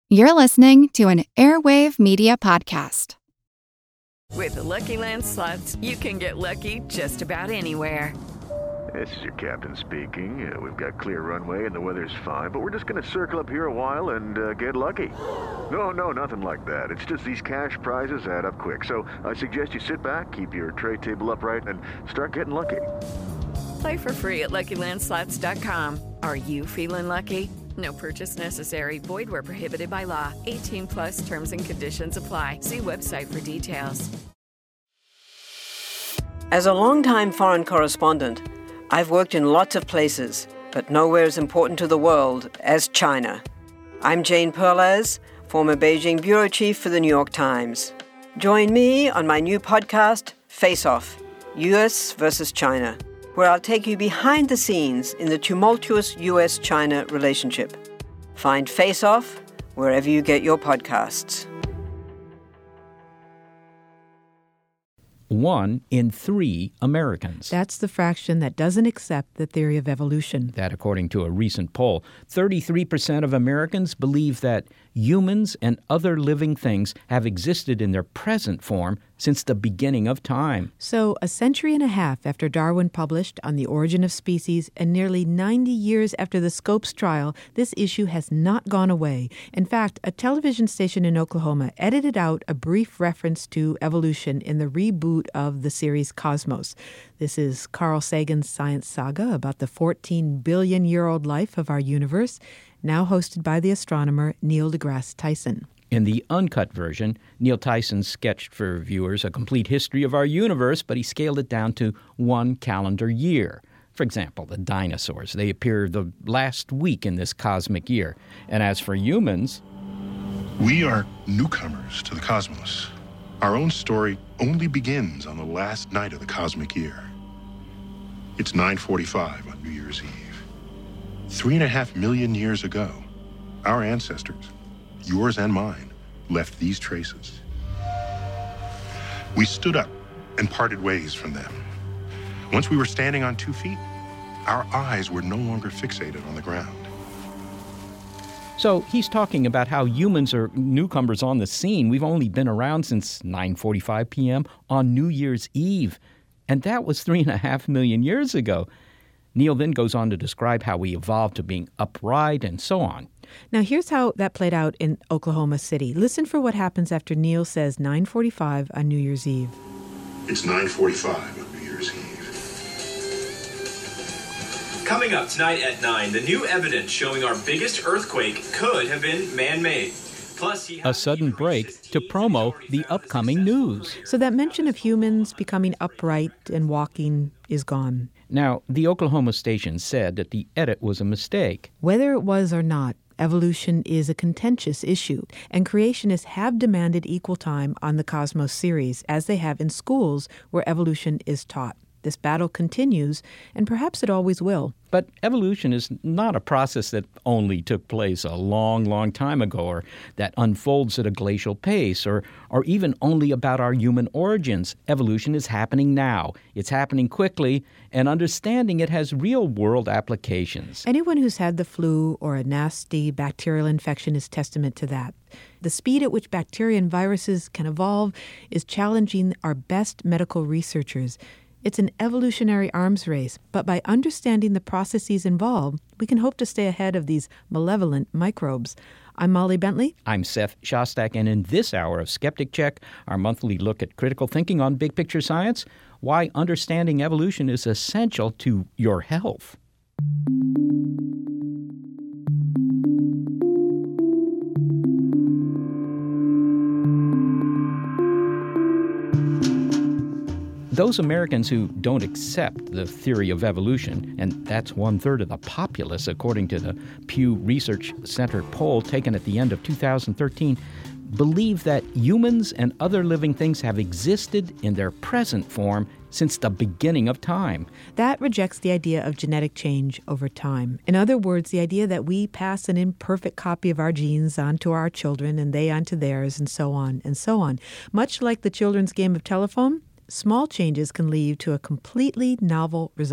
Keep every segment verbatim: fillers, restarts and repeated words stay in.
You're listening to an Airwave Media Podcast. With the Lucky Land Slots, you can get lucky just about anywhere. This is your captain speaking. Uh, we've got clear runway and the weather's fine, but we're just going to circle up here a while and uh, get lucky. No, no, nothing like that. It's just these cash prizes add up quick. So I suggest you sit back, keep your tray table upright, and start getting lucky. Play for free at Lucky Land Slots dot com. Are you feeling lucky? No purchase necessary. Void where prohibited by law. eighteen plus terms and conditions apply. See website for details. As a longtime foreign correspondent, I've worked in lots of places, but nowhere as important to the world as China. I'm Jane Perlez, former Beijing bureau chief for the New York Times. Join me on my new podcast, Face Off, U S versus China, where I'll take you behind the scenes in the tumultuous U S China relationship. Find Face Off wherever you get your podcasts. One in three Americans. That's the fraction that doesn't accept the theory of evolution. That, according to a recent poll, thirty-three percent of Americans believe that humans and other living things have existed in their present form since the beginning of time. So, a century and a half after Darwin published On the Origin of Species and nearly ninety years after the Scopes trial, this issue has not gone away. In fact, a television station in Oklahoma edited out a brief reference to evolution in the reboot of the series Cosmos. This is Carl Sagan's science saga about the fourteen billion year old life of our universe, now hosted by the astronomer Neil deGrasse Tyson. In the uncut version, Neil Tyson sketched for viewers a complete history of our universe, but he scaled it down to one calendar year. For example, the dinosaurs. They appear the last week in this cosmic year. And as for humans... We are newcomers to the cosmos. Our own story only begins on the last night of the cosmic year. It's nine forty-five on New Year's Eve. Three and a half million years ago, our ancestors, yours and mine, left these traces. We stood up and parted ways from them. Once we were standing on two feet, our eyes were no longer fixated on the ground. So he's talking about how humans are newcomers on the scene. We've only been around since nine forty-five p.m. on New Year's Eve. And that was three and a half million years ago. Neil then goes on to describe how we evolved to being upright and so on. Now, here's how that played out in Oklahoma City. Listen for what happens after Neil says nine forty-five on New Year's Eve. It's nine forty-five on New Year's Eve. Coming up tonight at nine, the new evidence showing our biggest earthquake could have been man-made. Plus, he a sudden break to promo the upcoming news. So that mention of humans becoming upright and walking is gone. Now, the Oklahoma station said that the edit was a mistake. Whether it was or not, evolution is a contentious issue, and creationists have demanded equal time on the Cosmos series, as they have in schools where evolution is taught. This battle continues, and perhaps it always will. But evolution is not a process that only took place a long, long time ago, or that unfolds at a glacial pace, or, or even only about our human origins. Evolution is happening now. It's happening quickly, and understanding it has real-world applications. Anyone who's had the flu or a nasty bacterial infection is testament to that. The speed at which bacteria and viruses can evolve is challenging our best medical researchers. It's an evolutionary arms race, but by understanding the processes involved, we can hope to stay ahead of these malevolent microbes. I'm Molly Bentley. I'm Seth Shostak, and in this hour of Skeptic Check, our monthly look at critical thinking on big picture science, why understanding evolution is essential to your health. Those Americans who don't accept the theory of evolution, and that's one-third of the populace, according to the Pew Research Center poll taken at the end of two thousand thirteen, believe that humans and other living things have existed in their present form since the beginning of time. That rejects the idea of genetic change over time. In other words, the idea that we pass an imperfect copy of our genes onto our children and they onto theirs, and so on and so on. Much like the children's game of telephone, small changes can lead to a completely novel result.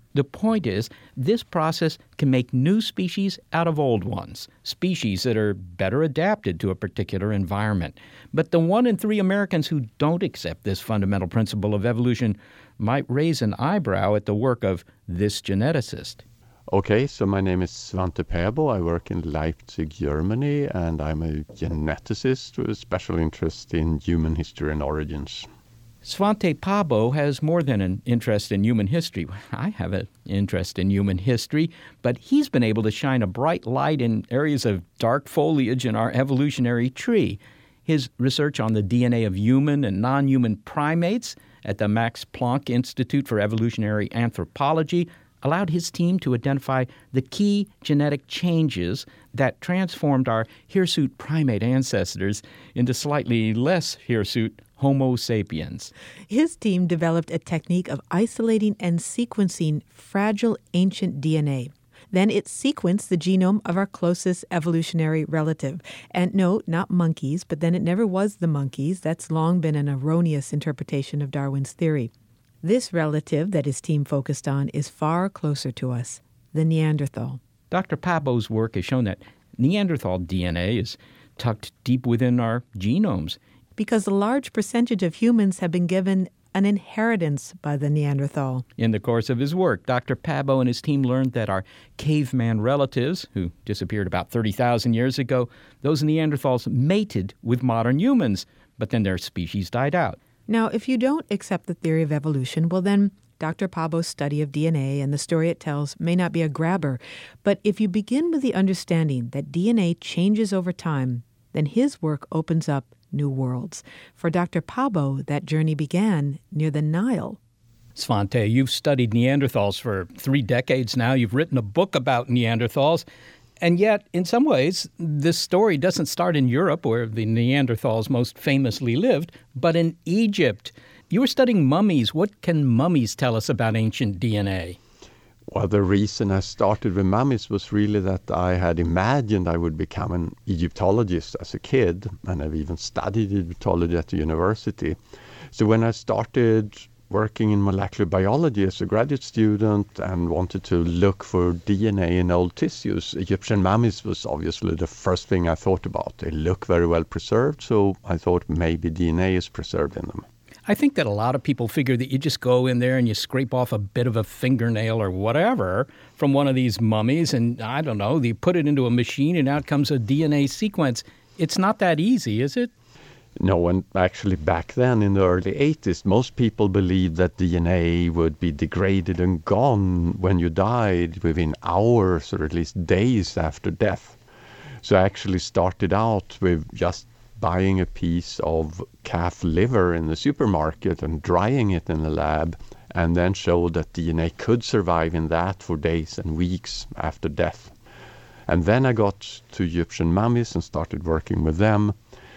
The point is, this process can make new species out of old ones, species that are better adapted to a particular environment. But the one in three Americans who don't accept this fundamental principle of evolution might raise an eyebrow at the work of this geneticist. Okay, so my name is Svante Pääbo. I work in Leipzig, Germany, and I'm a geneticist with a special interest in human history and origins. Svante Pääbo has more than an interest in human history. I have an interest in human history, but he's been able to shine a bright light in areas of dark foliage in our evolutionary tree. His research on the D N A of human and non-human primates at the Max Planck Institute for Evolutionary Anthropology allowed his team to identify the key genetic changes that transformed our hirsute primate ancestors into slightly less hirsute Homo sapiens. His team developed a technique of isolating and sequencing fragile ancient D N A. Then it sequenced the genome of our closest evolutionary relative. And no, not monkeys, but then it never was the monkeys. That's long been an erroneous interpretation of Darwin's theory. This relative that his team focused on is far closer to us, the Neanderthal. Doctor Pääbo's work has shown that Neanderthal D N A is tucked deep within our genomes. Because a large percentage of humans have been given an inheritance by the Neanderthal. In the course of his work, Doctor Pääbo and his team learned that our caveman relatives, who disappeared about thirty thousand years ago, those Neanderthals mated with modern humans, but then their species died out. Now, if you don't accept the theory of evolution, well then, Doctor Pääbo's study of D N A and the story it tells may not be a grabber. But if you begin with the understanding that D N A changes over time, then his work opens up new worlds. For Doctor Pääbo, that journey began near the Nile. Svante, you've studied Neanderthals for three decades now. You've written a book about Neanderthals. And yet, in some ways, this story doesn't start in Europe, where the Neanderthals most famously lived, but in Egypt. You were studying mummies. What can mummies tell us about ancient D N A? Well, the reason I started with mummies was really that I had imagined I would become an Egyptologist as a kid, and I've even studied Egyptology at the university. So when I started working in molecular biology as a graduate student and wanted to look for D N A in old tissues, Egyptian mummies was obviously the first thing I thought about. They look very well preserved, so I thought maybe D N A is preserved in them. I think that a lot of people figure that you just go in there and you scrape off a bit of a fingernail or whatever from one of these mummies and, I don't know, you put it into a machine and out comes a D N A sequence. It's not that easy, is it? No, and actually back then in the early eighties, most people believed that D N A would be degraded and gone when you died within hours or at least days after death. So I actually started out with just buying a piece of calf liver in the supermarket and drying it in the lab, and then showed that D N A could survive in that for days and weeks after death. And then I got to Egyptian mummies and started working with them,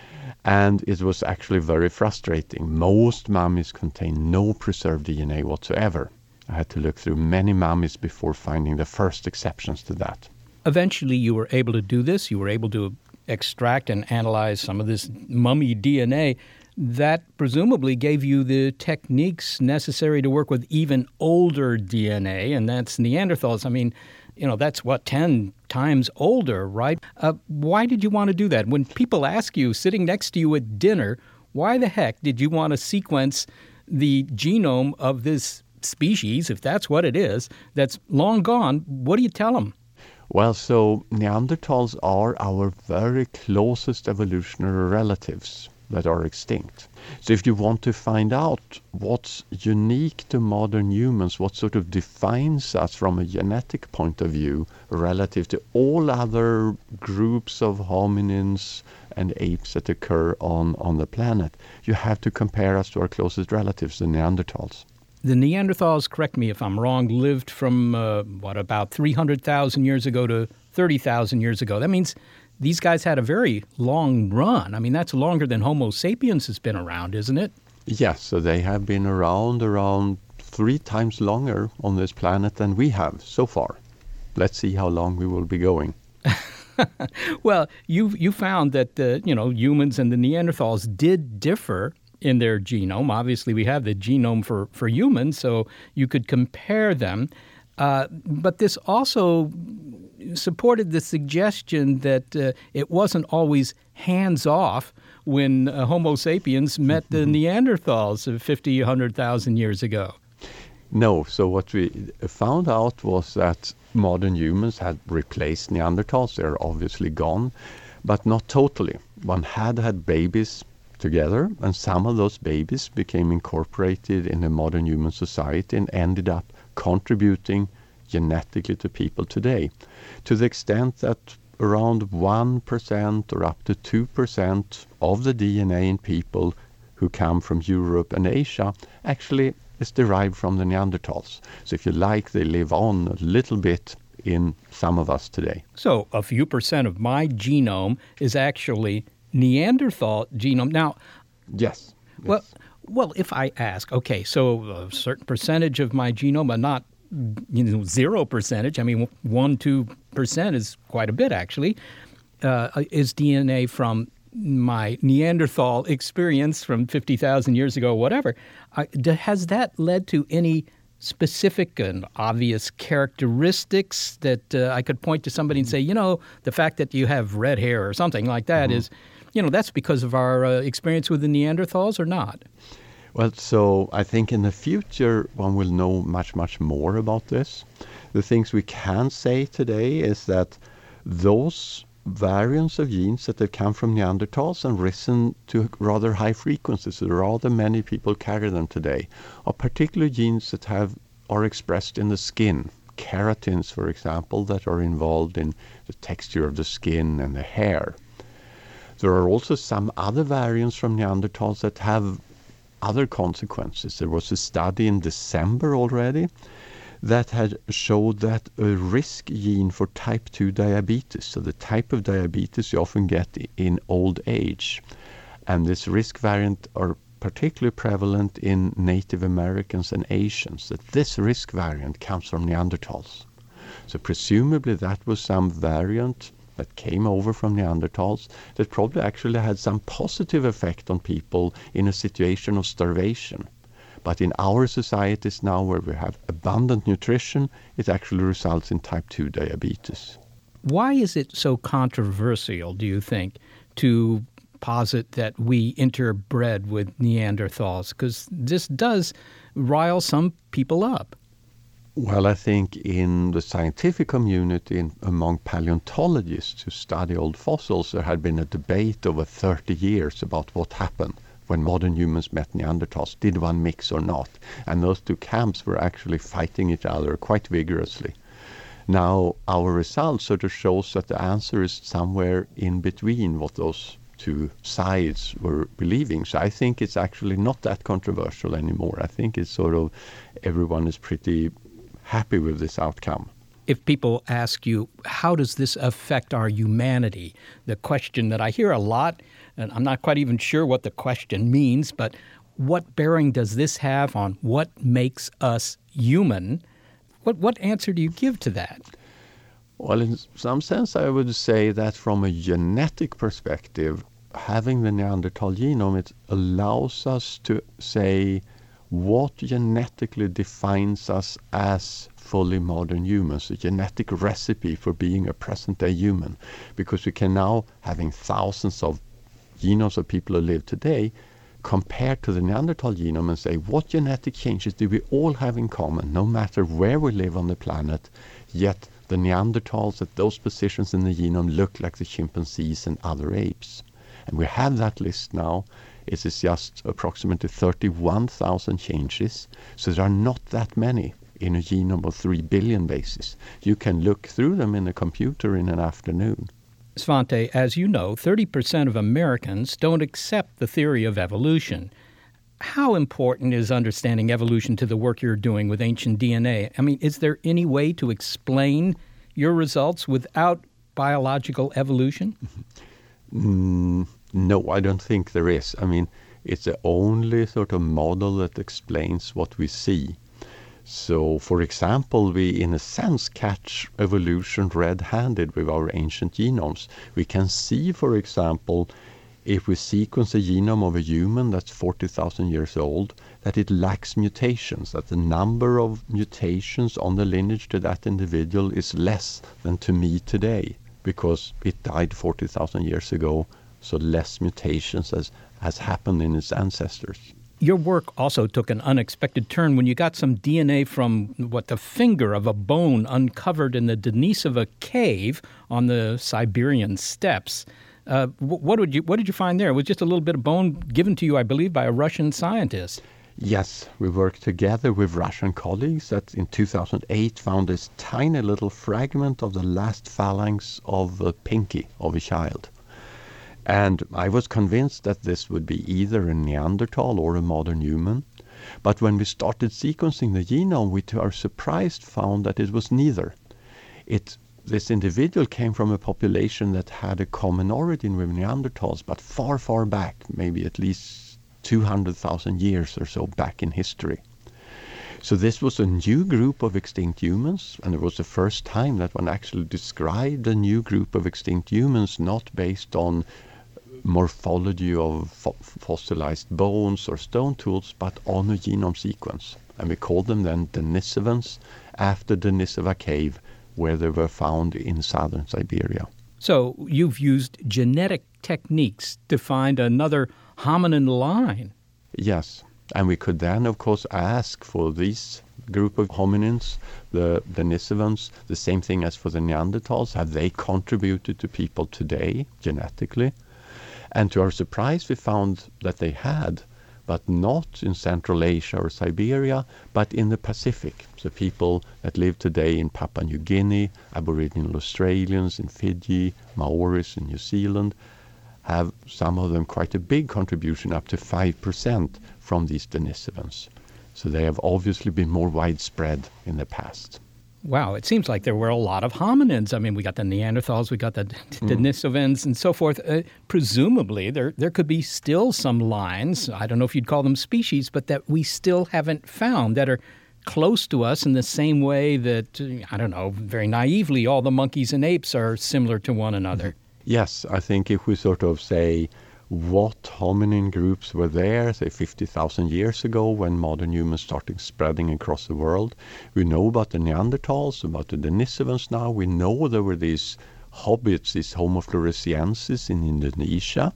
and it was actually very frustrating. Most mummies contain no preserved D N A whatsoever. I had to look through many mummies before finding the first exceptions to that. Eventually you were able to do this. You were able to extract and analyze some of this mummy D N A. That presumably gave you the techniques necessary to work with even older D N A, and that's Neanderthals. I mean, you know, that's what, ten times older, right? Uh, why did you want to do that? When people ask you, sitting next to you at dinner, why the heck did you want to sequence the genome of this species, if that's what it is, that's long gone? What do you tell them? Well, so Neanderthals are our very closest evolutionary relatives that are extinct. So if you want to find out what's unique to modern humans, what sort of defines us from a genetic point of view relative to all other groups of hominins and apes that occur on, on the planet, you have to compare us to our closest relatives, the Neanderthals. The Neanderthals, correct me if I'm wrong, lived from, uh, what, about three hundred thousand years ago to thirty thousand years ago. That means these guys had a very long run. I mean, that's longer than Homo sapiens has been around, isn't it? Yes, so they have been around around three times longer on this planet than we have so far. Let's see how long we will be going. Well, you you found that, uh, you know, humans and the Neanderthals did differ in their genome. Obviously, we have the genome for, for humans, so you could compare them. Uh, but this also supported the suggestion that uh, it wasn't always hands-off when uh, Homo sapiens met the Neanderthals of fifty, one hundred thousand years ago. No, so what we found out was that modern humans had replaced Neanderthals. They're obviously gone, but not totally. One had had babies together, and some of those babies became incorporated in the modern human society and ended up contributing genetically to people today, to the extent that around one percent or up to two percent of the D N A in people who come from Europe and Asia actually is derived from the Neanderthals. So if you like, they live on a little bit in some of us today. So a few percent of my genome is actually Neanderthal genome. Now, yes. Well, yes. well, if I ask, okay, so a certain percentage of my genome, but not you know zero percentage. I mean, one two percent is quite a bit actually. Uh, is D N A from my Neanderthal experience from fifty thousand years ago, whatever. Uh, has that led to any specific and obvious characteristics that uh, I could point to somebody and say, you know, the fact that you have red hair or something like that mm-hmm. is, you know, that's because of our uh, experience with the Neanderthals or not? Well, so I think in the future one will know much, much more about this. The things we can say today is that those variants of genes that have come from Neanderthals and risen to rather high frequencies, so rather many people carry them today, are particular genes that have are expressed in the skin. Keratins, for example, that are involved in the texture of the skin and the hair. There are also some other variants from Neanderthals that have other consequences. There was a study in December already that had showed that a risk gene for type two diabetes, so the type of diabetes you often get in old age, and this risk variant are particularly prevalent in Native Americans and Asians, that this risk variant comes from Neanderthals. So presumably that was some variant that came over from Neanderthals that probably actually had some positive effect on people in a situation of starvation. But in our societies now, where we have abundant nutrition, it actually results in type two diabetes. Why is it so controversial, do you think, to posit that we interbred with Neanderthals? Because this does rile some people up. Well, I think in the scientific community, in, among paleontologists who study old fossils, there had been a debate over thirty years about what happened when modern humans met Neanderthals. Did one mix or not? And those two camps were actually fighting each other quite vigorously. Now, our results sort of shows that the answer is somewhere in between what those two sides were believing. So I think it's actually not that controversial anymore. I think it's sort of everyone is pretty happy with this outcome. If people ask you, how does this affect our humanity? The question that I hear a lot, and I'm not quite even sure what the question means, but what bearing does this have on what makes us human? What what answer do you give to that? Well, in some sense, I would say that from a genetic perspective, having the Neanderthal genome, it allows us to say what genetically defines us as fully modern humans, a genetic recipe for being a present-day human. Because we can now, having thousands of genomes of people who live today, compare to the Neanderthal genome and say, what genetic changes do we all have in common, no matter where we live on the planet, yet the Neanderthals at those positions in the genome look like the chimpanzees and other apes. And we have that list now. It is just approximately thirty-one thousand changes, so there are not that many in a genome of three billion bases. You can look through them in a computer in an afternoon. Svante, as you know, thirty percent of Americans don't accept the theory of evolution. How important is understanding evolution to the work you're doing with ancient D N A? I mean, is there any way to explain your results without biological evolution? Mm, no, I don't think there is. I mean, it's the only sort of model that explains what we see. So, for example, we in a sense catch evolution red-handed with our ancient genomes. We can see, for example, if we sequence the genome of a human that's forty thousand years old, that it lacks mutations, that the number of mutations on the lineage to that individual is less than to me today, because it died forty thousand years ago, so less mutations has, has happened in its ancestors. Your work also took an unexpected turn when you got some D N A from, what, the finger of a bone uncovered in the Denisova cave on the Siberian steppes. Uh, what, did you, what did you find there? It was just a little bit of bone given to you, I believe, by a Russian scientist. Yes, we worked together with Russian colleagues that in two thousand eight found this tiny little fragment of the last phalanx of a pinky of a child. And I was convinced that this would be either a Neanderthal or a modern human. But when we started sequencing the genome, we to our surprise found that it was neither. It, this individual came from a population that had a common origin with Neanderthals, but far, far back, maybe at least two hundred thousand years or so back in history. So this was a new group of extinct humans, and it was the first time that one actually described a new group of extinct humans not based on morphology of fo- fossilized bones or stone tools, but on a genome sequence. And we called them then Denisovans, after Denisova cave, where they were found in southern Siberia. So you've used genetic techniques to find another hominin line. Yes, and we could then, of course, ask for this group of hominins, the Denisovans, the same thing as for the Neanderthals. Have they contributed to people today, genetically? And to our surprise, we found that they had, but not in Central Asia or Siberia, but in the Pacific. So people that live today in Papua New Guinea, Aboriginal Australians in Fiji, Maoris in New Zealand, have some of them quite a big contribution, up to five percent from these Denisovans. So they have obviously been more widespread in the past. Wow, it seems like there were a lot of hominins. I mean, we got the Neanderthals, we got the mm. Denisovans and so forth. Uh, presumably, there there could be still some lines, I don't know if you'd call them species, but that we still haven't found, that are close to us in the same way that, I don't know, very naively, all the monkeys and apes are similar to one another. Mm-hmm. Yes, I think if we sort of say what hominin groups were there, say fifty thousand years ago when modern humans started spreading across the world. We know about the Neanderthals, about the Denisovans now. We know there were these hobbits, these Homo floresiensis in Indonesia.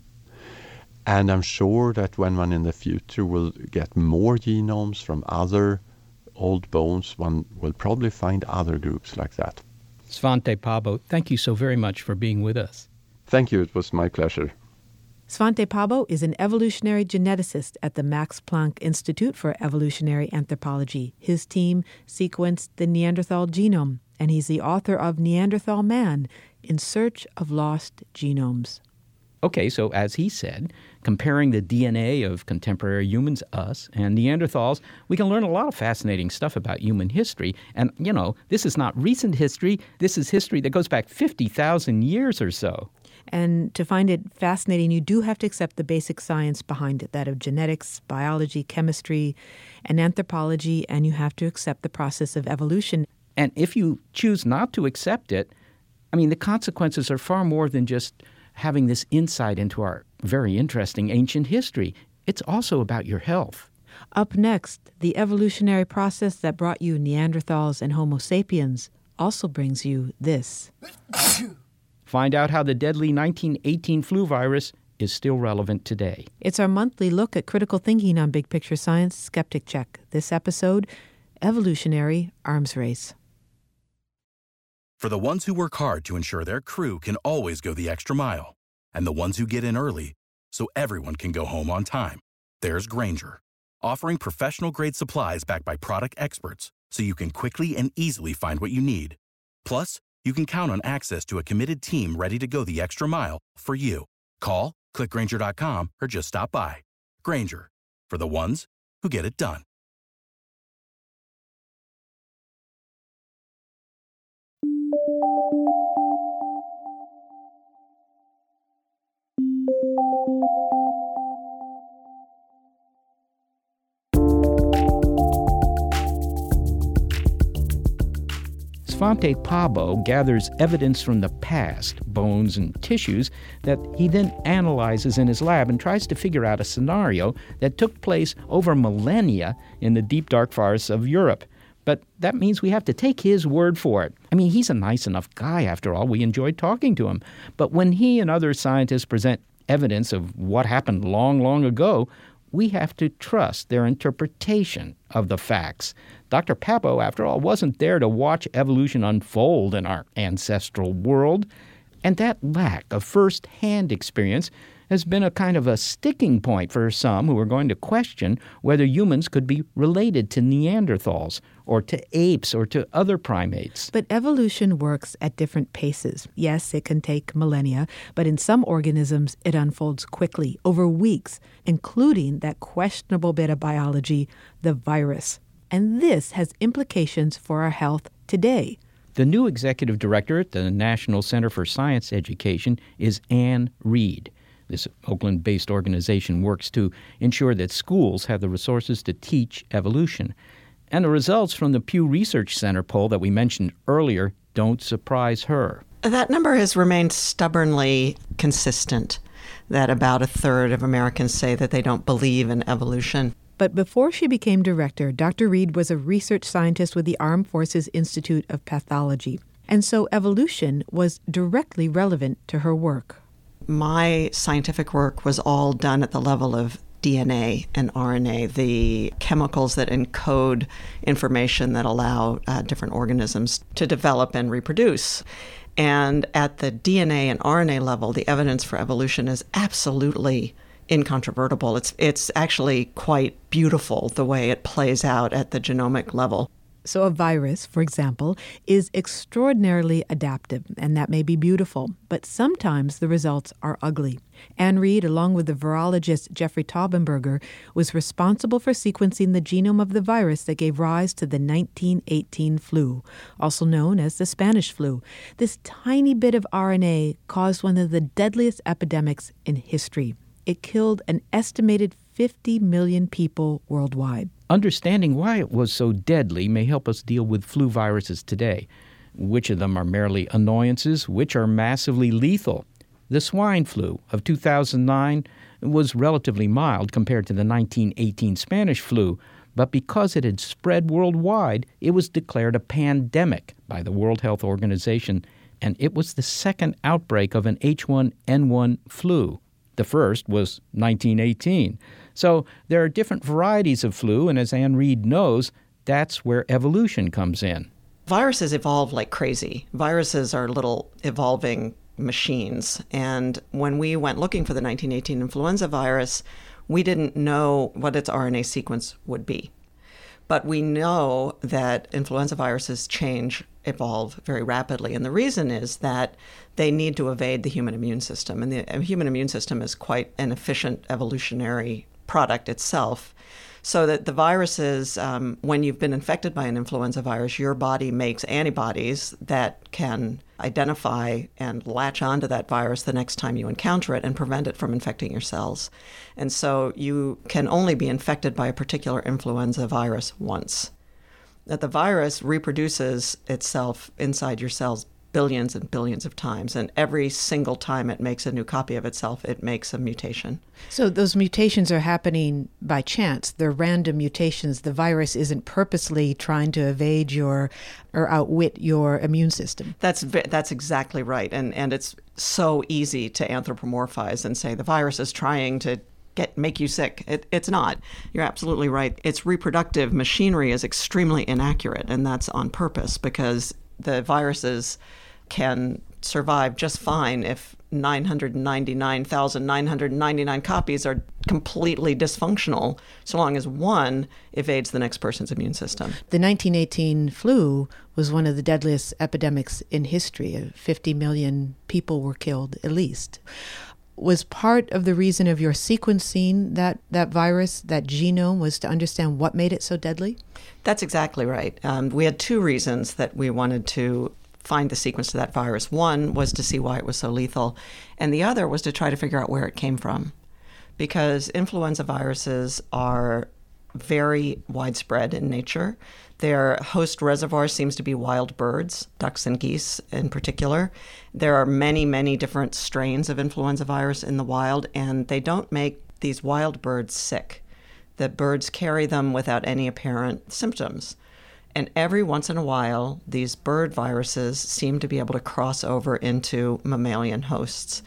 And I'm sure that when one in the future will get more genomes from other old bones, one will probably find other groups like that. Svante Pääbo, thank you so very much for being with us. Thank you. It was my pleasure. Svante Pääbo is an evolutionary geneticist at the Max Planck Institute for Evolutionary Anthropology. His team sequenced the Neanderthal genome, and he's the author of Neanderthal Man, In Search of Lost Genomes. Okay, so as he said, comparing the D N A of contemporary humans, us, and Neanderthals, we can learn a lot of fascinating stuff about human history. And, you know, this is not recent history. This is history that goes back fifty thousand years or so. And to find it fascinating, you do have to accept the basic science behind it, that of genetics, biology, chemistry, and anthropology, and you have to accept the process of evolution. And if you choose not to accept it, I mean, the consequences are far more than just having this insight into our very interesting ancient history. It's also about your health. Up next, the evolutionary process that brought you Neanderthals and Homo sapiens also brings you this. Find out how the deadly nineteen eighteen flu virus is still relevant today. It's our monthly look at critical thinking on Big Picture Science Skeptic Check. This episode, Evolutionary Arms Race. For the ones who work hard to ensure their crew can always go the extra mile, and the ones who get in early so everyone can go home on time, there's Grainger, offering professional-grade supplies backed by product experts so you can quickly and easily find what you need. Plus, you can count on access to a committed team ready to go the extra mile for you. Call, click Grainger dot com, or just stop by. Grainger, for the ones who get it done. Svante Pabo gathers evidence from the past, bones and tissues, that he then analyzes in his lab and tries to figure out a scenario that took place over millennia in the deep, dark forests of Europe. But that means we have to take his word for it. I mean, he's a nice enough guy, after all. We enjoyed talking to him. But when he and other scientists present evidence of what happened long, long ago, we have to trust their interpretation of the facts. Doctor Pabo, after all, wasn't there to watch evolution unfold in our ancestral world. And that lack of first-hand experience has been a kind of a sticking point for some who are going to question whether humans could be related to Neanderthals or to apes or to other primates. But evolution works at different paces. Yes, it can take millennia, but in some organisms it unfolds quickly, over weeks, including that questionable bit of biology, the virus. And this has implications for our health today. The new executive director at the National Center for Science Education is Anne Reed. This Oakland-based organization works to ensure that schools have the resources to teach evolution. And the results from the Pew Research Center poll that we mentioned earlier don't surprise her. That number has remained stubbornly consistent, that about a third of Americans say that they don't believe in evolution. But before she became director, Doctor Reed was a research scientist with the Armed Forces Institute of Pathology. And so evolution was directly relevant to her work. My scientific work was all done at the level of D N A and R N A, the chemicals that encode information that allow uh, different organisms to develop and reproduce. And at the D N A and R N A level, the evidence for evolution is absolutely incontrovertible. It's it's actually quite beautiful the way it plays out at the genomic level. So a virus, for example, is extraordinarily adaptive, and that may be beautiful, but sometimes the results are ugly. Anne Reed, along with the virologist Jeffrey Taubenberger, was responsible for sequencing the genome of the virus that gave rise to the nineteen eighteen flu, also known as the Spanish flu. This tiny bit of R N A caused one of the deadliest epidemics in history. It killed an estimated fifty million people worldwide. Understanding why it was so deadly may help us deal with flu viruses today. Which of them are merely annoyances, which are massively lethal? The swine flu of two thousand nine was relatively mild compared to the nineteen eighteen Spanish flu, but because it had spread worldwide, it was declared a pandemic by the World Health Organization, and it was the second outbreak of an H one N one flu. The first was nineteen eighteen. So there are different varieties of flu, and as Anne Reed knows, that's where evolution comes in. Viruses evolve like crazy. Viruses are little evolving machines. And when we went looking for the nineteen eighteen influenza virus, we didn't know what its R N A sequence would be. But we know that influenza viruses change, evolve very rapidly. And the reason is that they need to evade the human immune system. And the human immune system is quite an efficient evolutionary product itself. So that the viruses, um, when you've been infected by an influenza virus, your body makes antibodies that can identify and latch onto that virus the next time you encounter it and prevent it from infecting your cells. And so you can only be infected by a particular influenza virus once. That the virus reproduces itself inside your cells billions and billions of times, and every single time it makes a new copy of itself, it makes a mutation. So those mutations are happening by chance. They're random mutations. The virus isn't purposely trying to evade your or outwit your immune system. That's that's exactly right. And and it's so easy to anthropomorphize and say the virus is trying to get make you sick. It, it's not. You're absolutely right. Its reproductive machinery is extremely inaccurate, and that's on purpose because the viruses can survive just fine if nine hundred ninety-nine thousand nine hundred ninety-nine copies are completely dysfunctional, so long as one evades the next person's immune system. The nineteen eighteen flu was one of the deadliest epidemics in history. fifty million people were killed, at least. Was part of the reason of your sequencing that, that virus, that genome, was to understand what made it so deadly? That's exactly right. Um, we had two reasons that we wanted to find the sequence to that virus. One was to see why it was so lethal, and the other was to try to figure out where it came from. Because influenza viruses are very widespread in nature. Their host reservoir seems to be wild birds, ducks and geese in particular. There are many, many different strains of influenza virus in the wild, and they don't make these wild birds sick. The birds carry them without any apparent symptoms. And every once in a while, these bird viruses seem to be able to cross over into mammalian hosts.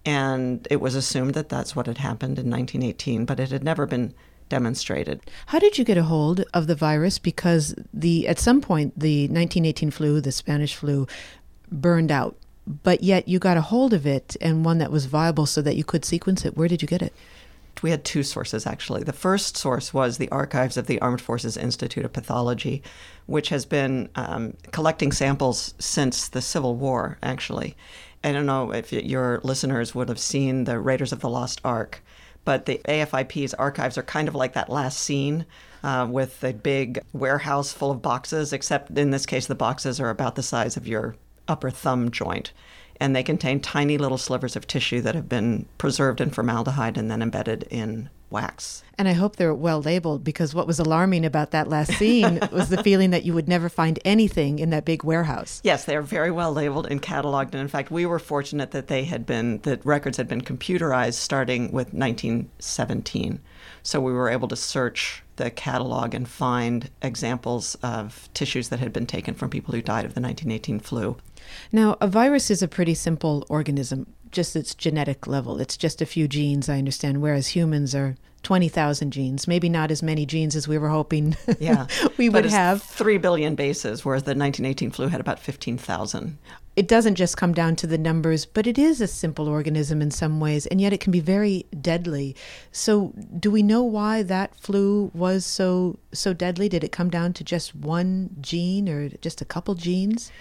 And it was assumed that that's what had happened in nineteen eighteen, but it had never been demonstrated. How did you get a hold of the virus? Because the at some point, the nineteen eighteen flu, the Spanish flu, burned out. But yet you got a hold of it, and one that was viable so that you could sequence it. Where did you get it? We had two sources, actually. The first source was the archives of the Armed Forces Institute of Pathology, which has been um, collecting samples since the Civil War, actually. I don't know if your listeners would have seen the Raiders of the Lost Ark, but the A F I P's archives are kind of like that last scene uh, with a big warehouse full of boxes, except in this case, the boxes are about the size of your upper thumb joint. And they contain tiny little slivers of tissue that have been preserved in formaldehyde and then embedded in wax. And I hope they're well labeled, because what was alarming about that last scene was the feeling that you would never find anything in that big warehouse. Yes, they are very well labeled and cataloged. And in fact, we were fortunate that they had been, that records had been computerized starting with nineteen seventeen. So we were able to search the catalog and find examples of tissues that had been taken from people who died of the nineteen eighteen flu. Now, a virus is a pretty simple organism, just its genetic level. It's just a few genes, I understand, whereas humans are twenty thousand genes, maybe not as many genes as we were hoping yeah. we but would have. three billion bases, whereas the nineteen eighteen flu had about fifteen thousand. It doesn't just come down to the numbers, but it is a simple organism in some ways, and yet it can be very deadly. So do we know why that flu was so so deadly? Did it come down to just one gene or just a couple genes?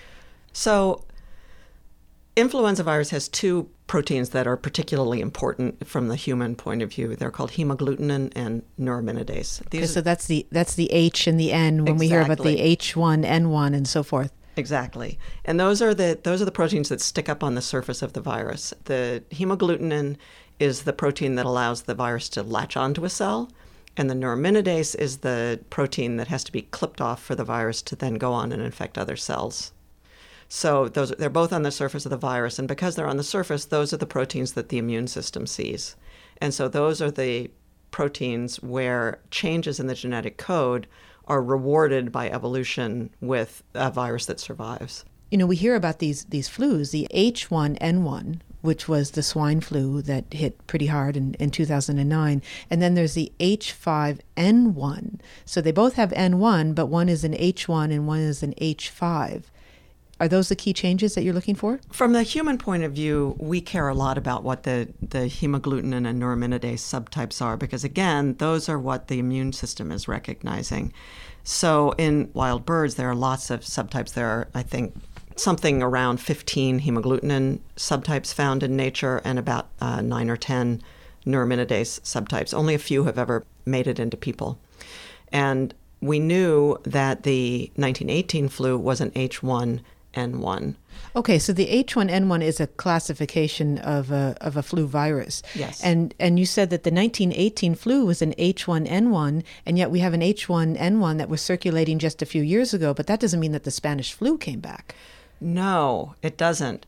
So influenza virus has two proteins that are particularly important from the human point of view. They're called hemagglutinin and neuraminidase. These okay, so that's the that's the H and the N when exactly. we hear about the H one N one and so forth. Exactly. And those are the those are the proteins that stick up on the surface of the virus. The hemagglutinin is the protein that allows the virus to latch onto a cell, and the neuraminidase is the protein that has to be clipped off for the virus to then go on and infect other cells. So those they're both on the surface of the virus, and because they're on the surface, those are the proteins that the immune system sees. And so those are the proteins where changes in the genetic code are rewarded by evolution with a virus that survives. You know, we hear about these these flus, the H one N one, which was the swine flu that hit pretty hard in, in two thousand nine. And then there's the H five N one. So they both have N one, but one is an H one and one is an H five. Are those the key changes that you're looking for? From the human point of view, we care a lot about what the, the hemagglutinin and neuraminidase subtypes are, because, again, those are what the immune system is recognizing. So in wild birds, there are lots of subtypes. There are, I think, something around fifteen hemagglutinin subtypes found in nature and about uh, nine or ten neuraminidase subtypes. Only a few have ever made it into people. And we knew that the nineteen eighteen flu was an H one N one. Okay, so the H one N one is a classification of a of a flu virus. Yes. And and you said that the nineteen eighteen flu was an H one N one, and yet we have an H one N one that was circulating just a few years ago, but that doesn't mean that the Spanish flu came back. No, it doesn't.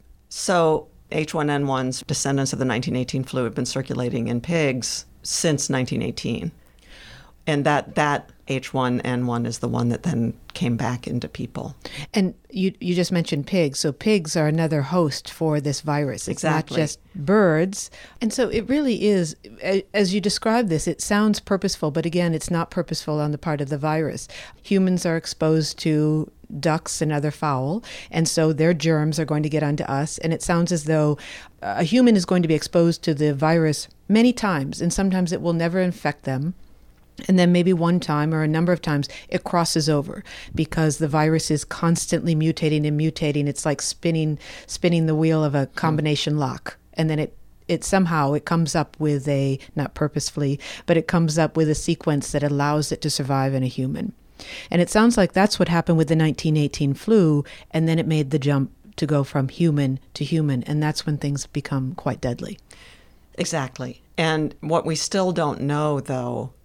So H one N one's descendants of the nineteen eighteen flu have been circulating in pigs since nineteen eighteen. And that, that H one N one is the one that then came back into people. And you you just mentioned pigs. So pigs are another host for this virus. It's exactly. not just birds. And so it really is, as you describe this, it sounds purposeful, but again, it's not purposeful on the part of the virus. Humans are exposed to ducks and other fowl, and so their germs are going to get onto us. And it sounds as though a human is going to be exposed to the virus many times, and sometimes it will never infect them. And then maybe one time or a number of times it crosses over because the virus is constantly mutating and mutating. It's like spinning spinning the wheel of a combination lock. And then it, it somehow it comes up with a, not purposefully, but it comes up with a sequence that allows it to survive in a human. And it sounds like that's what happened with the nineteen eighteen flu, and then it made the jump to go from human to human, and that's when things become quite deadly. Exactly. And what we still don't know, though,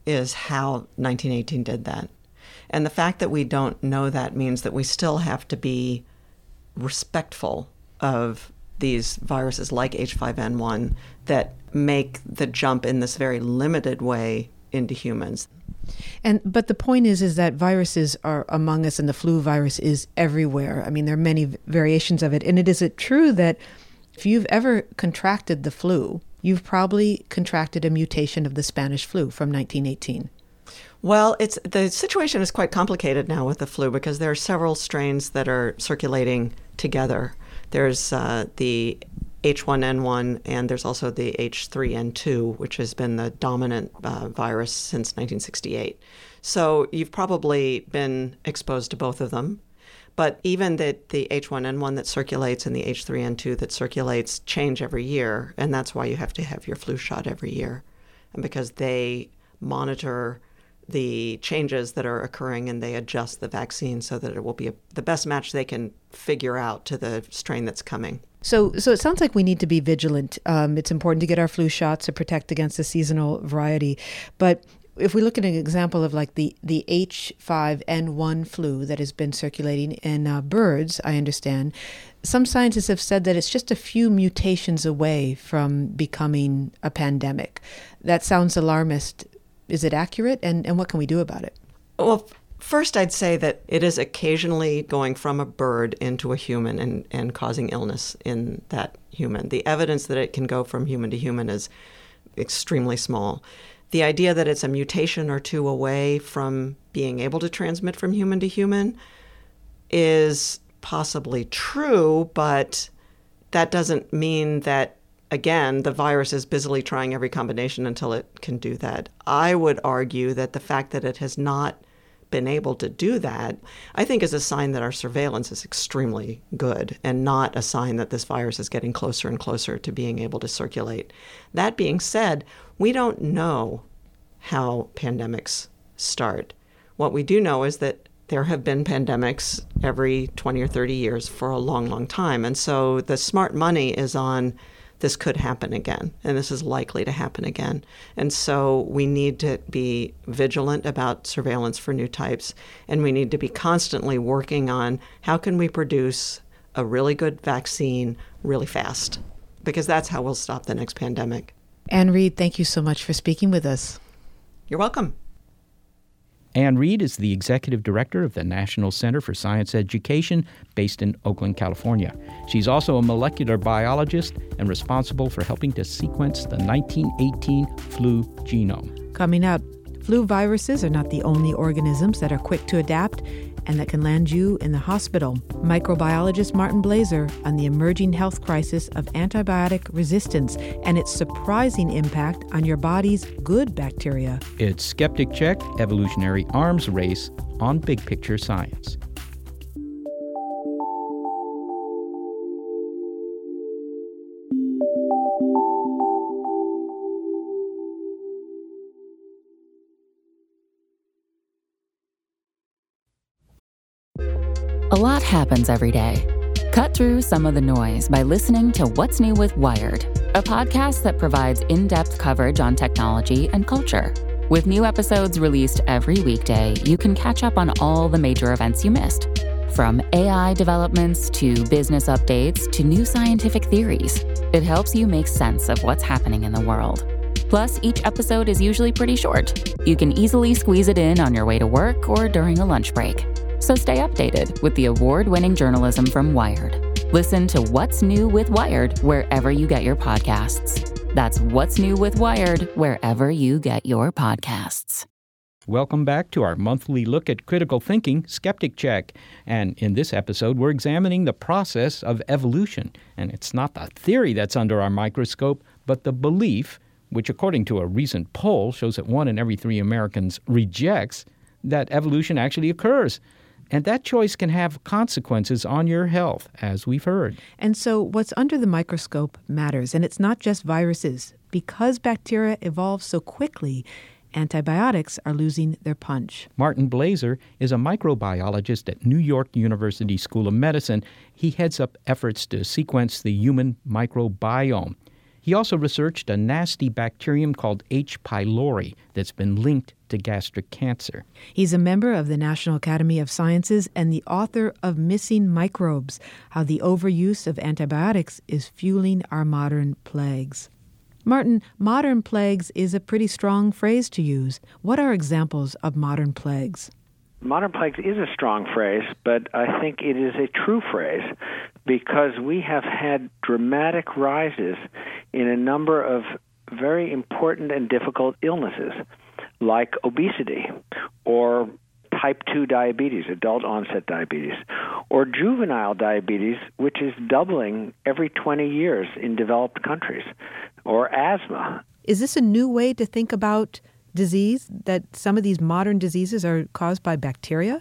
is how nineteen eighteen did that. And the fact that we don't know that means that we still have to be respectful of these viruses like H five N one that make the jump in this very limited way into humans. And but the point is, is that viruses are among us, and the flu virus is everywhere. I mean, there are many variations of it. And it is it true that if you've ever contracted the flu, you've probably contracted a mutation of the Spanish flu from nineteen eighteen. Well, it's the situation is quite complicated now with the flu because there are several strains that are circulating together. There's uh, the H one N one, and there's also the H three N two, which has been the dominant uh, virus since nineteen sixty-eight. So you've probably been exposed to both of them. But even the, the H one N one that circulates and the H three N two that circulates change every year, and that's why you have to have your flu shot every year, and because they monitor the changes that are occurring and they adjust the vaccine so that it will be a, the best match they can figure out to the strain that's coming. So so it sounds like we need to be vigilant. Um, it's important to get our flu shots to protect against the seasonal variety. But if we look at an example of like the, the H five N one flu that has been circulating in uh, birds, I understand, some scientists have said that it's just a few mutations away from becoming a pandemic. That sounds alarmist. Is it accurate? And, and what can we do about it? Well, first I'd say that it is occasionally going from a bird into a human and, and causing illness in that human. The evidence that it can go from human to human is extremely small. The idea that it's a mutation or two away from being able to transmit from human to human is possibly true, but that doesn't mean that, again, the virus is busily trying every combination until it can do that. I would argue that the fact that it has not been able to do that, I think is a sign that our surveillance is extremely good and not a sign that this virus is getting closer and closer to being able to circulate. That being said, we don't know how pandemics start. What we do know is that there have been pandemics every twenty or thirty years for a long, long time. And so the smart money is on this could happen again, and this is likely to happen again. And so we need to be vigilant about surveillance for new types, and we need to be constantly working on how can we produce a really good vaccine really fast, because that's how we'll stop the next pandemic. Anne Reed, thank you so much for speaking with us. You're welcome. Anne Reed is the executive director of the National Center for Science Education based in Oakland, California. She's also a molecular biologist and responsible for helping to sequence the nineteen eighteen flu genome. Coming up, flu viruses are not the only organisms that are quick to adapt and that can land you in the hospital. Microbiologist Martin Blaser on the emerging health crisis of antibiotic resistance and its surprising impact on your body's good bacteria. It's Skeptic Check, Evolutionary Arms Race on Big Picture Science. A lot happens every day. Cut through some of the noise by listening to What's New with Wired, a podcast that provides in-depth coverage on technology and culture. With new episodes released every weekday, you can catch up on all the major events you missed. From A I developments to business updates to new scientific theories, it helps you make sense of what's happening in the world. Plus, each episode is usually pretty short. You can easily squeeze it in on your way to work or during a lunch break. So stay updated with the award-winning journalism from Wired. Listen to What's New with Wired wherever you get your podcasts. That's What's New with Wired wherever you get your podcasts. Welcome back to our monthly look at critical thinking, Skeptic Check. And in this episode, we're examining the process of evolution. And it's not the theory that's under our microscope, but the belief, which according to a recent poll shows that one in every three Americans rejects, that evolution actually occurs. And that choice can have consequences on your health, as we've heard. And so what's under the microscope matters. And it's not just viruses. Because bacteria evolve so quickly, antibiotics are losing their punch. Martin Blaser is a microbiologist at New York University School of Medicine. He heads up efforts to sequence the human microbiome. He also researched a nasty bacterium called H. pylori that's been linked to gastric cancer. He's a member of the National Academy of Sciences and the author of Missing Microbes, How the Overuse of Antibiotics is Fueling Our Modern Plagues. Martin, modern plagues is a pretty strong phrase to use. What are examples of modern plagues? Modern plagues is a strong phrase, but I think it is a true phrase because we have had dramatic rises in a number of very important and difficult illnesses, like obesity or type two diabetes, adult-onset diabetes, or juvenile diabetes, which is doubling every twenty years in developed countries, or asthma. Is this a new way to think about disease, that some of these modern diseases are caused by bacteria?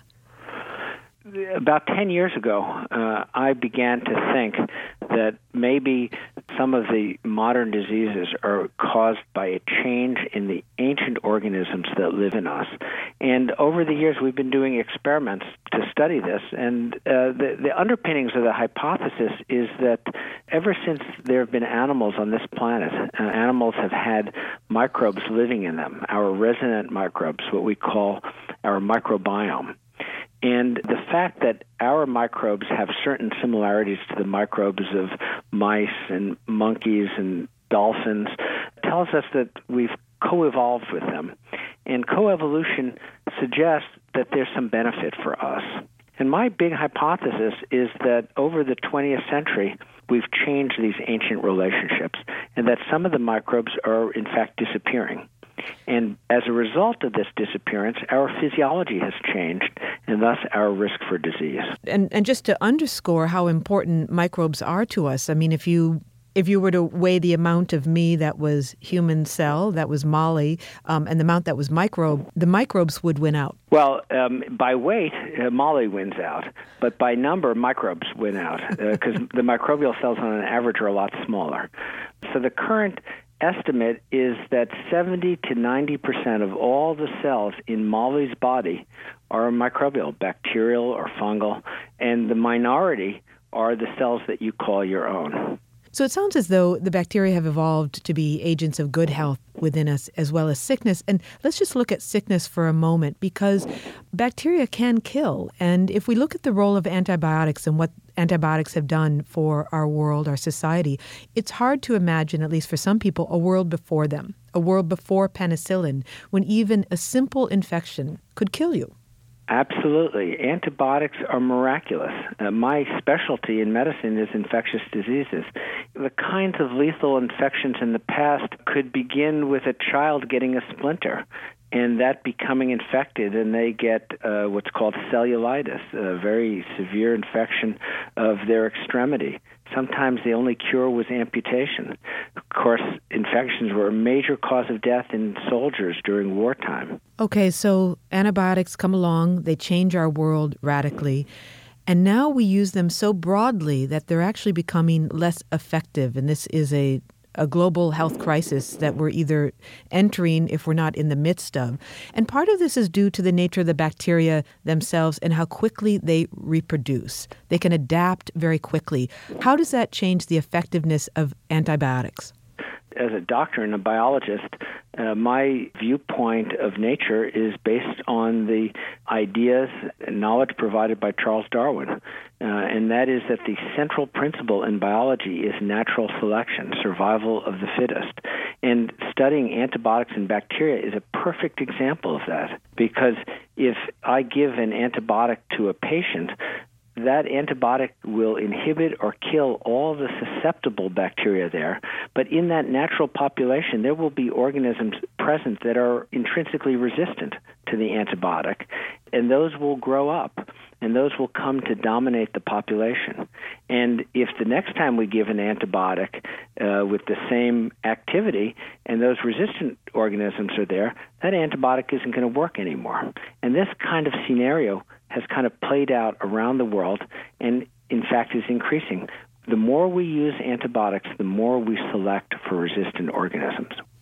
About ten years ago, uh, I began to think that maybe some of the modern diseases are caused by a change in the ancient organisms that live in us. And over the years, we've been doing experiments to study this. And uh, the, the underpinnings of the hypothesis is that ever since there have been animals on this planet, uh, animals have had microbes living in them, our resident microbes, what we call our microbiome. And the fact that our microbes have certain similarities to the microbes of mice and monkeys and dolphins tells us that we've co-evolved with them. And coevolution suggests that there's some benefit for us. And my big hypothesis is that over the twentieth century, we've changed these ancient relationships, and that some of the microbes are, in fact, disappearing. And as a result of this disappearance, our physiology has changed, and thus our risk for disease. And and just to underscore how important microbes are to us, I mean, if you if you were to weigh the amount of me that was human cell, that was Molly, um, and the amount that was microbe, the microbes would win out. Well, um, by weight, uh, Molly wins out, but by number, microbes win out, because uh, the microbial cells on an average are a lot smaller. So the current estimate is that seventy to ninety percent of all the cells in Molly's body are microbial, bacterial or fungal, and the minority are the cells that you call your own. So it sounds as though the bacteria have evolved to be agents of good health within us as well as sickness. And let's just look at sickness for a moment, because bacteria can kill. And if we look at the role of antibiotics and what antibiotics have done for our world, our society, it's hard to imagine, at least for some people, a world before them, a world before penicillin, when even a simple infection could kill you. Absolutely. Antibiotics are miraculous. Uh, my specialty in medicine is infectious diseases. The kinds of lethal infections in the past could begin with a child getting a splinter and that becoming infected, and they get uh, what's called cellulitis, a very severe infection of their extremity. Sometimes the only cure was amputation. Of course, infections were a major cause of death in soldiers during wartime. Okay, so antibiotics come along, they change our world radically, and now we use them so broadly that they're actually becoming less effective, and this is a a global health crisis that we're either entering if we're not in the midst of. And part of this is due to the nature of the bacteria themselves and how quickly they reproduce. They can adapt very quickly. How does that change the effectiveness of antibiotics? As a doctor and a biologist, uh, my viewpoint of nature is based on the ideas and knowledge provided by Charles Darwin, uh, and that is that the central principle in biology is natural selection, survival of the fittest. And studying antibiotics and bacteria is a perfect example of that, because if I give an antibiotic to a patient, that antibiotic will inhibit or kill all the susceptible bacteria there. But in that natural population, there will be organisms present that are intrinsically resistant to the antibiotic, and those will grow up, and those will come to dominate the population. And if the next time we give an antibiotic uh, with the same activity and those resistant organisms are there, that antibiotic isn't going to work anymore. And this kind of scenario has kind of played out around the world and, in fact, is increasing. The more we use antibiotics, the more we select for resistant organisms.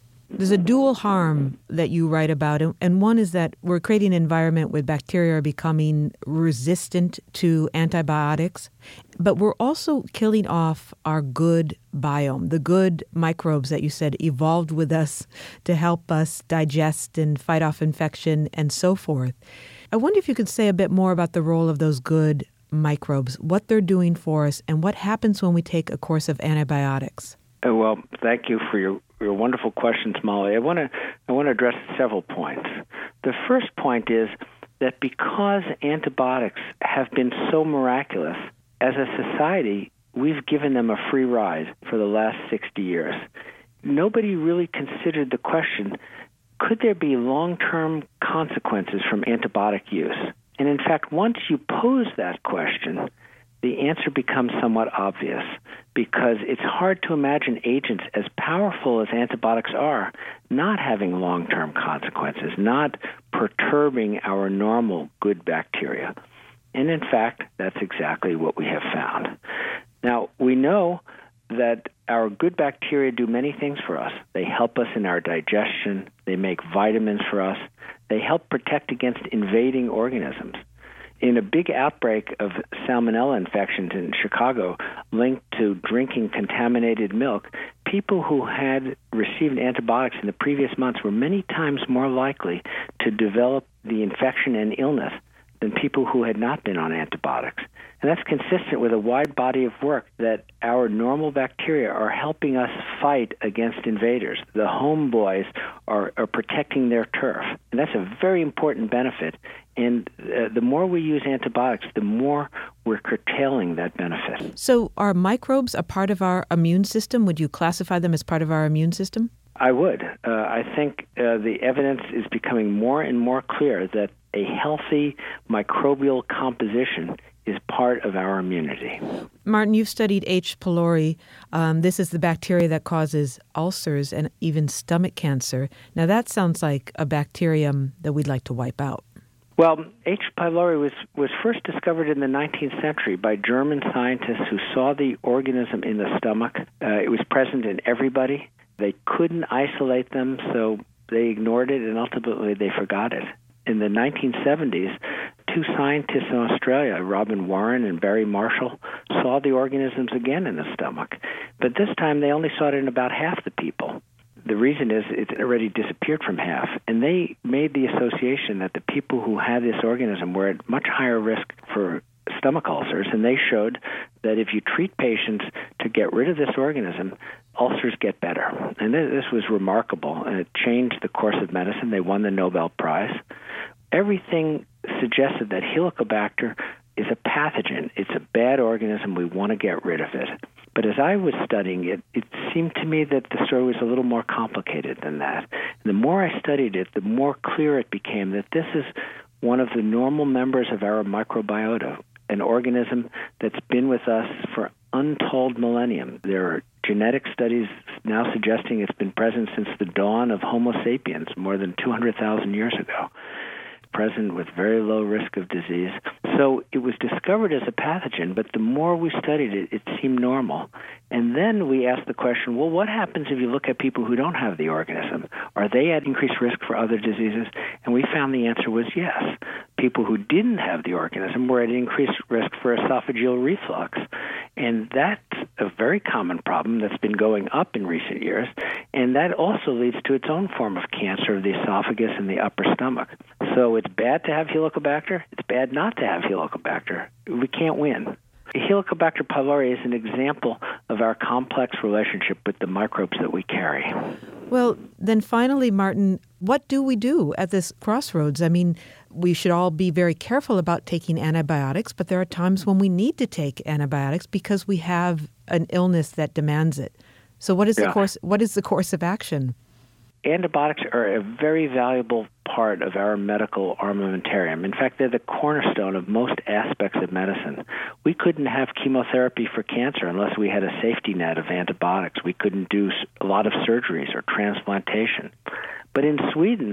There's a dual harm that you write about, and one is that we're creating an environment where bacteria are becoming resistant to antibiotics, but we're also killing off our good biome, the good microbes that you said evolved with us to help us digest and fight off infection and so forth. I wonder if you could say a bit more about the role of those good microbes, what they're doing for us, and what happens when we take a course of antibiotics. Uh, well, thank you for your, your wonderful questions, Molly. I want to I want to address several points. The first point is that because antibiotics have been so miraculous, as a society, we've given them a free ride for the last sixty years. Nobody really considered the question, could there be long-term consequences from antibiotic use? And in fact, once you pose that question, the answer becomes somewhat obvious, because it's hard to imagine agents as powerful as antibiotics are not having long-term consequences, not perturbing our normal good bacteria. And in fact, that's exactly what we have found. Now, we know that our good bacteria do many things for us. They help us in our digestion. They make vitamins for us. They help protect against invading organisms. In a big outbreak of salmonella infections in Chicago linked to drinking contaminated milk, people who had received antibiotics in the previous months were many times more likely to develop the infection and illness than people who had not been on antibiotics. And that's consistent with a wide body of work that our normal bacteria are helping us fight against invaders. The homeboys are, are protecting their turf. And that's a very important benefit. And uh, the more we use antibiotics, the more we're curtailing that benefit. So are microbes a part of our immune system? Would you classify them as part of our immune system? I would. Uh, I think uh, the evidence is becoming more and more clear that a healthy microbial composition is part of our immunity. Martin, you've studied H. pylori. Um, this is the bacteria that causes ulcers and even stomach cancer. Now, that sounds like a bacterium that we'd like to wipe out. Well, H. pylori was, was first discovered in the nineteenth century by German scientists who saw the organism in the stomach. Uh, it was present in everybody. They couldn't isolate them, so they ignored it, and ultimately they forgot it. In the nineteen seventies, two scientists in Australia, Robin Warren and Barry Marshall, saw the organisms again in the stomach. But this time they only saw it in about half the people. The reason is it's already disappeared from half. And they made the association that the people who had this organism were at much higher risk for stomach ulcers, and they showed that if you treat patients to get rid of this organism, ulcers get better. And this was remarkable, and it changed the course of medicine. They won the Nobel Prize. Everything suggested that Helicobacter is a pathogen. It's a bad organism. We want to get rid of it. But as I was studying it, it seemed to me that the story was a little more complicated than that. And the more I studied it, the more clear it became that this is one of the normal members of our microbiota, an organism that's been with us for untold millennium. There are genetic studies now suggesting it's been present since the dawn of Homo sapiens, more than two hundred thousand years ago, present with very low risk of disease. So it was discovered as a pathogen, but the more we studied it, it seemed normal. And then we asked the question, well, what happens if you look at people who don't have the organism? Are they at increased risk for other diseases? And we found the answer was yes. People who didn't have the organism were at increased risk for esophageal reflux. And that's a very common problem that's been going up in recent years. And that also leads to its own form of cancer of the esophagus and the upper stomach. So it's bad to have Helicobacter. It's bad not to have Helicobacter. We can't win. Helicobacter pylori is an example of our complex relationship with the microbes that we carry. Well, then finally, Martin, what do we do at this crossroads? I mean, we should all be very careful about taking antibiotics, but there are times when we need to take antibiotics because we have an illness that demands it. So what is yeah. the course what is the course of action? Antibiotics are a very valuable part of our medical armamentarium. In fact, they're the cornerstone of most aspects of medicine. We couldn't have chemotherapy for cancer unless we had a safety net of antibiotics. We couldn't do a lot of surgeries or transplantation. But in Sweden,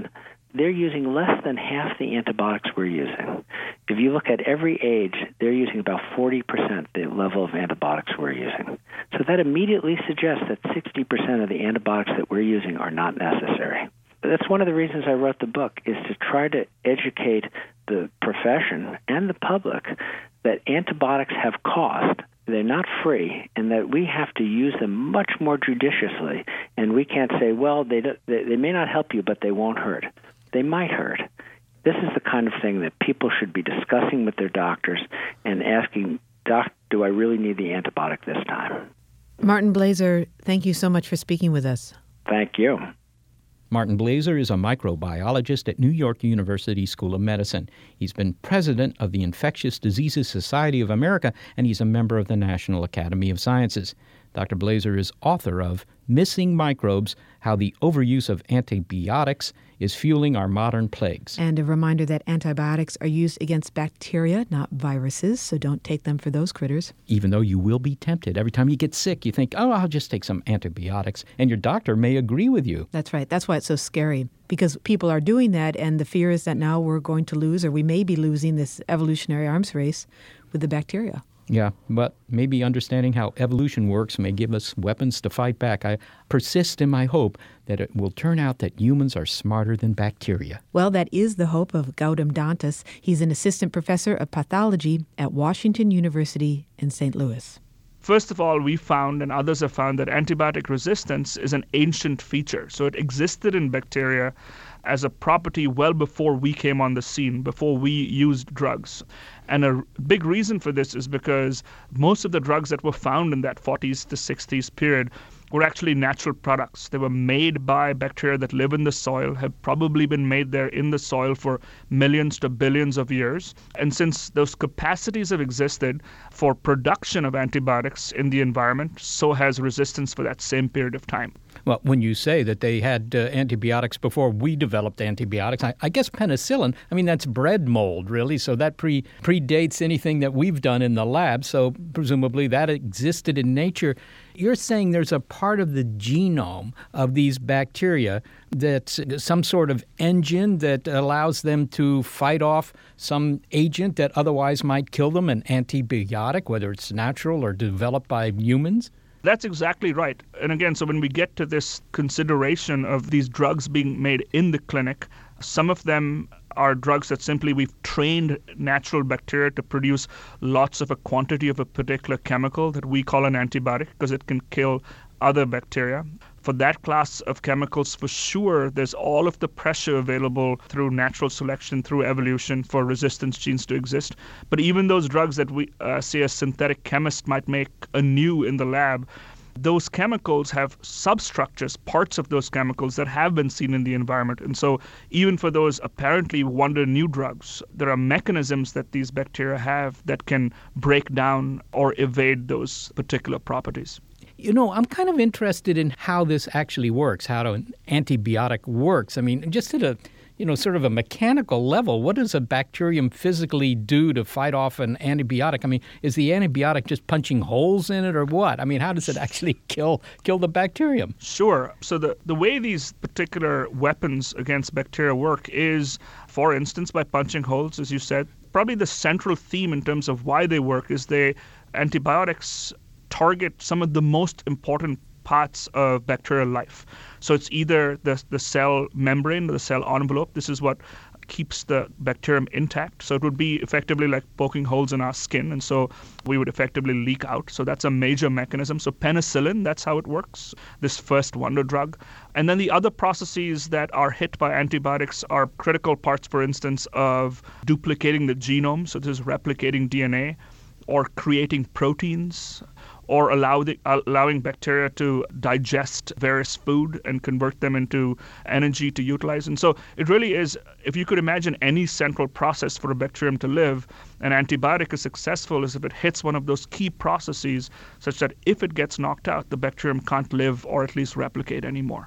they're using less than half the antibiotics we're using. If you look at every age, they're using about forty percent the level of antibiotics we're using. So that immediately suggests that sixty percent of the antibiotics that we're using are not necessary. That's one of the reasons I wrote the book, is to try to educate the profession and the public that antibiotics have cost. They're not free, and that we have to use them much more judiciously. And we can't say, well, they, they, they may not help you, but they won't hurt. They might hurt. This is the kind of thing that people should be discussing with their doctors and asking, Doc, do I really need the antibiotic this time? Martin Blaser, thank you so much for speaking with us. Thank you. Martin Blaser is a microbiologist at New York University School of Medicine. He's been president of the Infectious Diseases Society of America, and he's a member of the National Academy of Sciences. Doctor Blaser is author of Missing Microbes, How the Overuse of Antibiotics is Fueling Our Modern Plagues. And a reminder that antibiotics are used against bacteria, not viruses, so don't take them for those critters. Even though you will be tempted. Every time you get sick, you think, oh, I'll just take some antibiotics. And your doctor may agree with you. That's right. That's why it's so scary, because people are doing that, and the fear is that now we're going to lose, or we may be losing, this evolutionary arms race with the bacteria. Yeah, but maybe understanding how evolution works may give us weapons to fight back. I persist in my hope that it will turn out that humans are smarter than bacteria. Well, that is the hope of Gautam Dantas. He's an assistant professor of pathology at Washington University in Saint Louis. First of all, we found, and others have found, that antibiotic resistance is an ancient feature. So it existed in bacteria as a property well before we came on the scene, before we used drugs. And a big reason for this is because most of the drugs that were found in that forties to sixties period were actually natural products. They were made by bacteria that live in the soil, have probably been made there in the soil for millions to billions of years. And since those capacities have existed for production of antibiotics in the environment, so has resistance for that same period of time. Well, when you say that they had uh, antibiotics before we developed antibiotics, I, I guess penicillin, I mean, that's bread mold, really, so that pre predates anything that we've done in the lab, so presumably that existed in nature. You're saying there's a part of the genome of these bacteria that's some sort of engine that allows them to fight off some agent that otherwise might kill them, an antibiotic, whether it's natural or developed by humans? That's exactly right. And again, so when we get to this consideration of these drugs being made in the clinic, some of them are drugs that simply we've trained natural bacteria to produce lots of a quantity of a particular chemical that we call an antibiotic because it can kill other bacteria. For that class of chemicals, for sure, there's all of the pressure available through natural selection, through evolution, for resistance genes to exist. But even those drugs that we uh, say a synthetic chemist might make anew in the lab, those chemicals have substructures, parts of those chemicals that have been seen in the environment. And so even for those apparently wonder new drugs, there are mechanisms that these bacteria have that can break down or evade those particular properties. You know, I'm kind of interested in how this actually works, how an antibiotic works. I mean, just at a, you know, sort of a mechanical level, what does a bacterium physically do to fight off an antibiotic? I mean, is the antibiotic just punching holes in it or what? I mean, how does it actually kill kill the bacterium? Sure. So the, the way these particular weapons against bacteria work is, for instance, by punching holes, as you said. Probably the central theme in terms of why they work is they antibiotics target some of the most important parts of bacterial life. So it's either the, the cell membrane or the cell envelope. This is what keeps the bacterium intact. So it would be effectively like poking holes in our skin, and so we would effectively leak out. So that's a major mechanism. So penicillin, that's how it works, this first wonder drug. And then the other processes that are hit by antibiotics are critical parts, for instance, of duplicating the genome, so this is replicating D N A, or creating proteins, or allow the, uh, allowing bacteria to digest various food and convert them into energy to utilize. And so it really is, if you could imagine any central process for a bacterium to live, an antibiotic is successful is if it hits one of those key processes such that if it gets knocked out, the bacterium can't live or at least replicate anymore.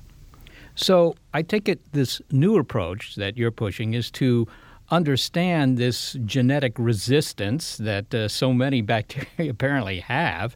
So I take it this new approach that you're pushing is to understand this genetic resistance that uh, so many bacteria apparently have.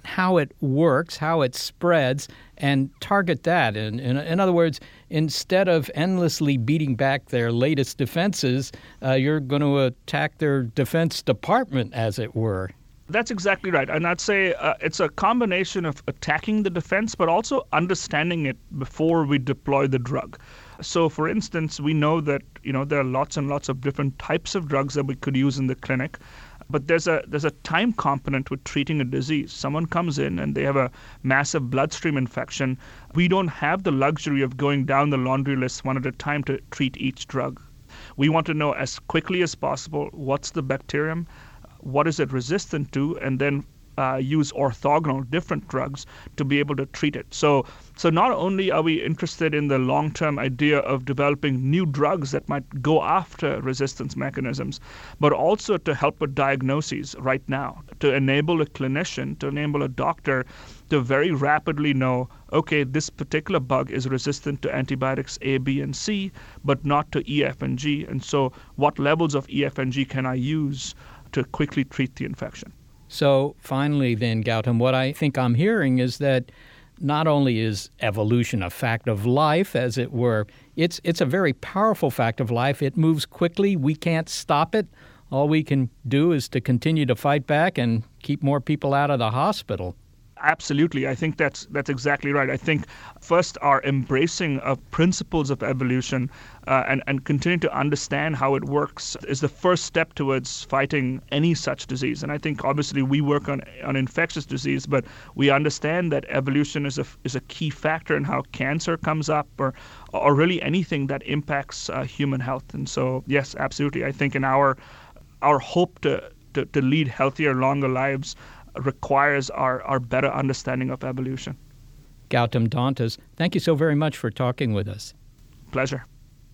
how it works, how it spreads, and target that. In, in, in other words, instead of endlessly beating back their latest defenses, uh, you're going to attack their Defense Department, as it were. That's exactly right. And I'd say uh, it's a combination of attacking the defense, but also understanding it before we deploy the drug. So, for instance, we know that, you know, there are lots and lots of different types of drugs that we could use in the clinic. But there's a there's a time component with treating a disease. Someone comes in and they have a massive bloodstream infection. We don't have the luxury of going down the laundry list one at a time to treat each drug. We want to know as quickly as possible what's the bacterium, what is it resistant to, and then uh, use orthogonal different drugs to be able to treat it. So, so not only are we interested in the long-term idea of developing new drugs that might go after resistance mechanisms, but also to help with diagnoses right now, to enable a clinician, to enable a doctor to very rapidly know, okay, this particular bug is resistant to antibiotics A, B, and C, but not to E, F, and G. And so what levels of E, F, and G can I use to quickly treat the infection? So finally then, Gautam, what I think I'm hearing is that not only is evolution a fact of life, as it were, it's it's a very powerful fact of life. It moves quickly. We can't stop it. All we can do is to continue to fight back and keep more people out of the hospital. Absolutely. I think that's that's exactly right. I think first our embracing of principles of evolution uh, and, and continuing to understand how it works is the first step towards fighting any such disease. And I think obviously we work on, on infectious disease, but we understand that evolution is a, is a key factor in how cancer comes up or, or really anything that impacts uh, human health. And so, yes, absolutely. I think in our, our hope to, to, to lead healthier, longer lives requires our, our better understanding of evolution. Gautam Dantas, thank you so very much for talking with us. Pleasure.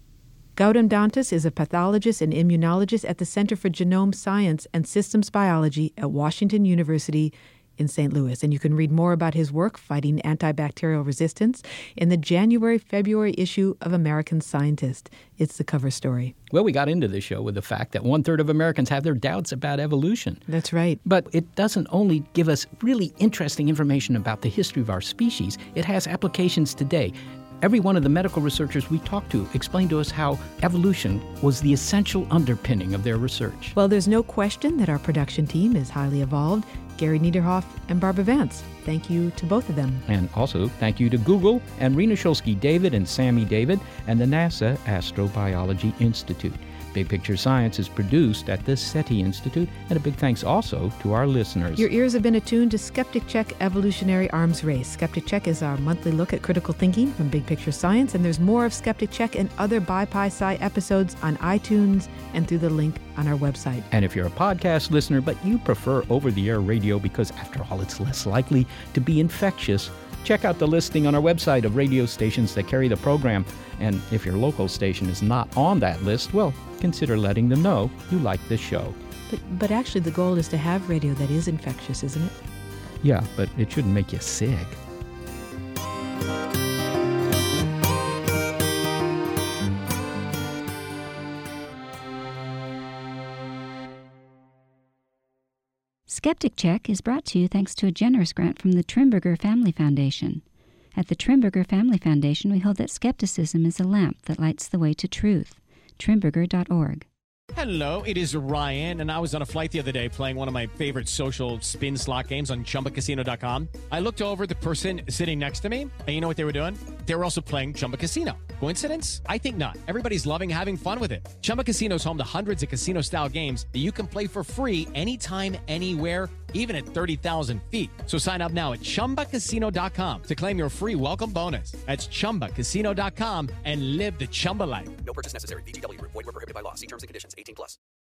Gautam Dantas is a pathologist and immunologist at the Center for Genome Science and Systems Biology at Washington University in Saint Louis. And you can read more about his work fighting antibacterial resistance in the January-February issue of American Scientist. It's the cover story. Well, we got into the show with the fact that one-third of Americans have their doubts about evolution. That's right. But it doesn't only give us really interesting information about the history of our species. It has applications today. Every one of the medical researchers we talked to explained to us how evolution was the essential underpinning of their research. Well, there's no question that our production team is highly evolved. Gary Niederhoff and Barbara Vance. Thank you to both of them. And also thank you to Google and Rena Shulsky David and Sammy David and the NASA Astrobiology Institute. Big Picture Science is produced at the SETI Institute, and a big thanks also to our listeners. Your ears have been attuned to Skeptic Check Evolutionary Arms Race. Skeptic Check is our monthly look at critical thinking from Big Picture Science, and there's more of Skeptic Check and other BiPi-Sci episodes on iTunes and through the link on our website. And if you're a podcast listener, but you prefer over-the-air radio because, after all, it's less likely to be infectious, check out the listing on our website of radio stations that carry the program. And if your local station is not on that list, well, consider letting them know you like this show. But but actually the goal is to have radio that is infectious, isn't it? Yeah, but it shouldn't make you sick. Skeptic Check is brought to you thanks to a generous grant from the Trimberger Family Foundation. At the Trimberger Family Foundation, we hold that skepticism is a lamp that lights the way to truth. Trimberger dot org. Hello, it is Ryan, and I was on a flight the other day playing one of my favorite social spin slot games on Chumba Casino dot com. I looked over at the person sitting next to me, and you know what they were doing? They were also playing Chumba Casino. Coincidence? I think not. Everybody's loving having fun with it. Chumba Casino is home to hundreds of casino-style games that you can play for free anytime, anywhere, even at thirty thousand feet. So sign up now at Chumba Casino dot com to claim your free welcome bonus. That's Chumba Casino dot com and live the Chumba life. No purchase necessary. V G W. Void where prohibited by law. See terms and conditions. eighteen plus.